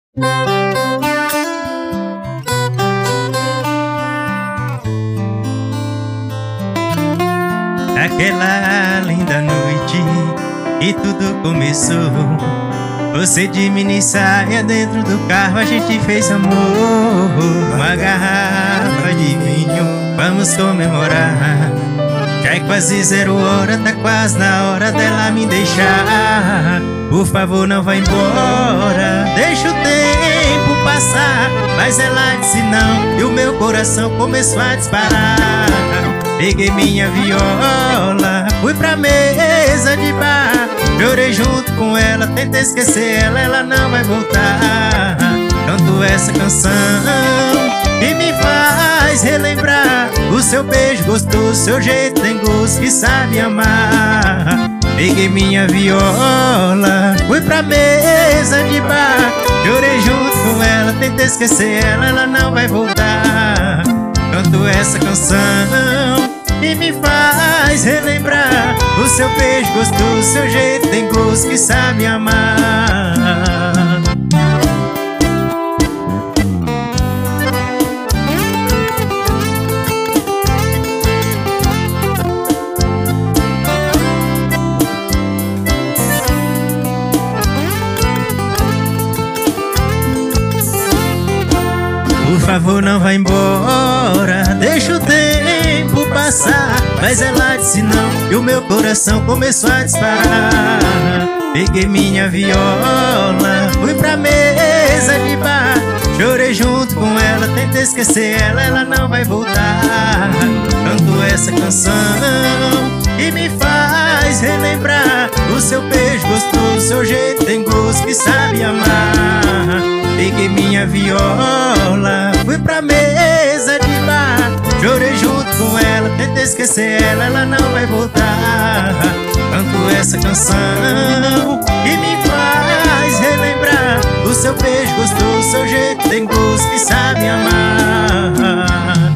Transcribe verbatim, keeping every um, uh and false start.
Aquela linda noite e tudo começou. Você de mini saia dentro do carro, a gente fez amor. Uma garrafa de vinho, vamos comemorar. Já é quase zero hora, tá quase na hora dela me deixar. Por favor, não vá embora, deixa o tempo passar. Mas ela disse não e o meu coração começou a disparar. Peguei minha viola, fui pra mesa de bar. Chorei junto com ela, tentei esquecer ela, ela não vai voltar. Canto essa canção que me faz relembrar o seu beijo gostoso, seu jeito tem gosto que sabe amar. Peguei minha viola, fui pra mesa de bar. Chorei junto com ela, tentei esquecer ela, ela não vai voltar. Canto essa canção que me faz relembrar o seu beijo gostoso, seu jeito tem gosto que sabe amar. Por favor, não vá embora, deixa o tempo passar. Mas ela disse não e o meu coração começou a disparar. Peguei minha viola, fui pra mesa de bar. Chorei junto com ela, tentei esquecer ela, ela não vai voltar. Canto essa canção que me faz relembrar o seu beijo gostoso, seu jeito tem gosto que sabe amar. Peguei minha viola, fui pra mesa de bar. Chorei junto com ela, tentei esquecer ela, ela não vai voltar. Canto essa canção que me faz relembrar o seu beijo gostoso, seu jeito tem gosto que sabe amar.